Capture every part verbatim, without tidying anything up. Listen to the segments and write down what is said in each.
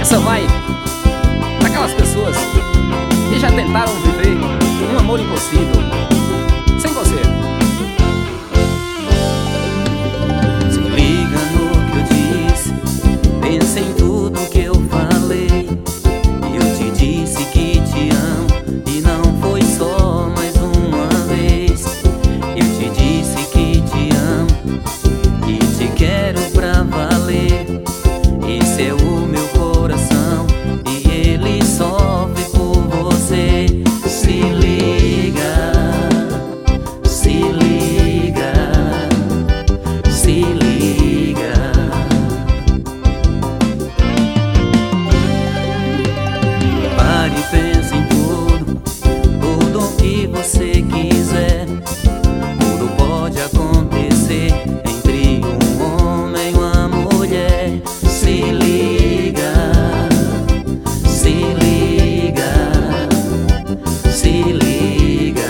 Essa vai para aquelas pessoas que já tentaram viver um amor impossível sem você. Se liga no que eu disse, pensa em tudo que eu falei. Eu te disse que te amo e não foi só mais uma vez. Eu te disse que te amo e te quero pra valer. Esse é o meu coração e ele sofre por você. Se liga, se liga, se liga. Pare e pense em tudo, tudo o que você quiser. Tudo pode acontecer entre um homem e uma mulher. Se liga, se liga, se liga.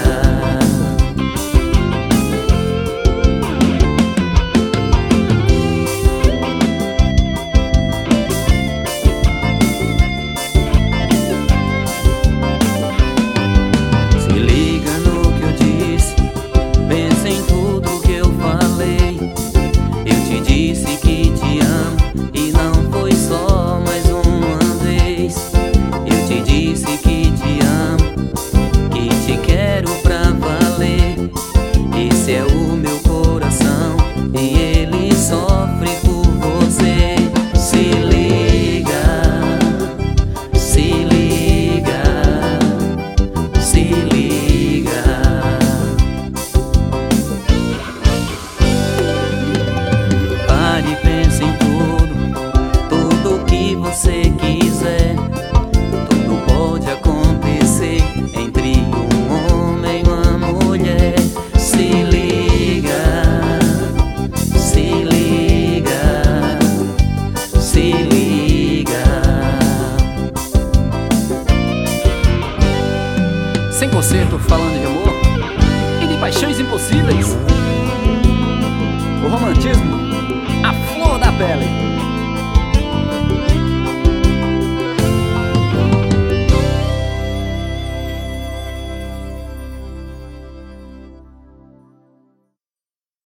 Se liga no que eu disse, pensa em tudo que eu falei. Eu te disse que te amo e não foi só mais uma vez. Eu te disse que te amo, que te quero pra valer. Esse é o meu coração e ele sofre por você. Se liga, se liga, se liga. Pare e pense em tudo, tudo que você quiser. Tudo pode acontecer entre um homem e uma mulher. Se liga, se liga, se liga. Sem concerto, falando de amor e de paixões impossíveis. O romantismo, a flor da pele.